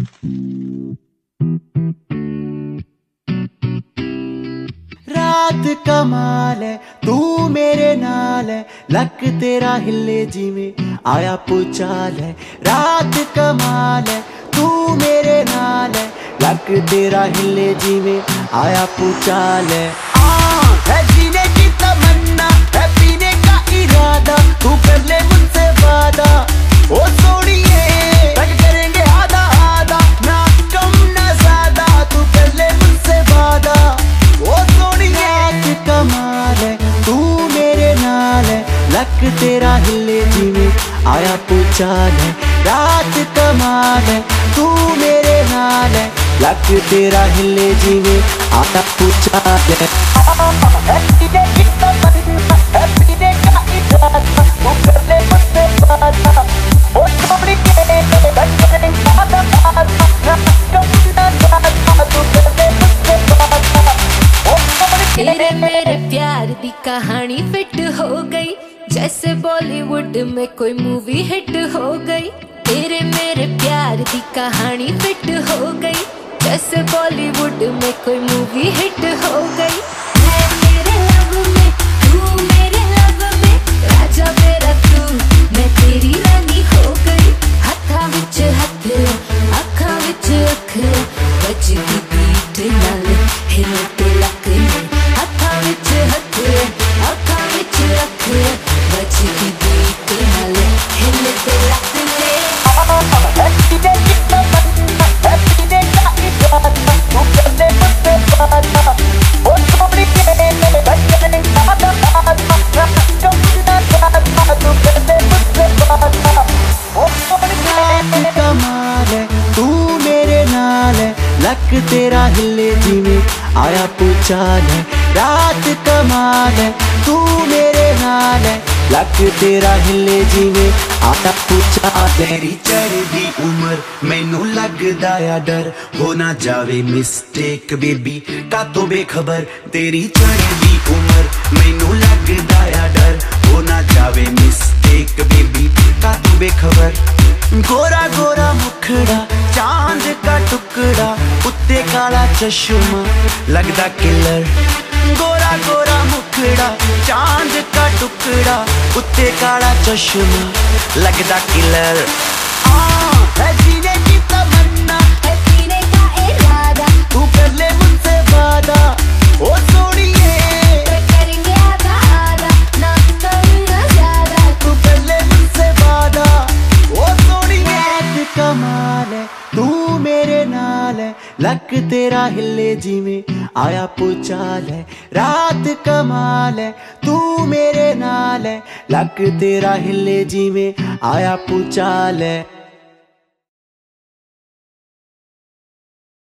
रात कमाल है तू मेरे नाल है, लक तेरा हिले जिमें आया पुचाल है। रात कमाल है तू मेरे नाल है, लक तेरा हिले जिमें आया पुचाल है जीने की तमन्ना है पीने का इरादा, तू कर ले मुझसे वादा ओ सोनिए, करेंगे आधा आधा ना कम ना ज्यादा, तू कर ले मुझसे वादा ओ सोनिए। रात कमाल है तू मेरे नाल है, लक तेरा हिले जिमें आया पुचाल है। रात कमाल है तू मेरे नाल है, लक तेरा हिले जिमें आया पुचाल है। तेरे मेरे प्यार दी कहानी फिट हो गई, जैसे बॉलीवुड में कोई मूवी हिट हो गई। तेरे मेरे प्यार दी कहानी फिट हो गई, जैसे बॉलीवुड में कोई मूवी हिट हो गई। मैं तेरे लव में, तू मेरे लव में, राजा मेरा तू, मैं तेरी रानी हो गई। हत्था विच हत्थ, अखा विच अख, बजदी बीट नाल हिल ते लक ने। हत्था विच हत्थ, अखा विच अख, बजदी बीट नाल हिल ते लक ने। कमाल है तू मेरे नाल है, लक तेरा हिले जिमें आया पुचाल है। रात कमाल है तू मेरे नाल है, लक तेरा हिले जिमें आया पुचाल है। तेरी चढ़दी उमर मैनू लगदा आ डर, हो ना जावे मिस्टेक बेबी का तो बेखबर। तेरी चढ़दी उमर मैनू लगदा आ डर, हो ना जावे मिस्टेक बेबी का तो बेखबर। गोरा गोरा मुखड़ा चांद का टुकड़ा, उत्ते काला चश्मा लगदा किलर। गोरा गोरा मुखड़ा चांद का टुकड़ा, उत्ते काला चश्मा लगदा किलर। है जीने की तमन्ना है पीने का इरादा, तू कर ले मुझसे वादा ओ सोनिए, करेंगे आधा आधा ना कम ना ज्यादा, तू कर ले मुझसे वादा ओ सोनिए। रात कमाल है तू मेरे नाल है, लक तेरा हिले जिमें आया पुचाल है। रात कमाल है तू मेरे नाल है, लक तेरा हिले जिमें आया पुचाल है।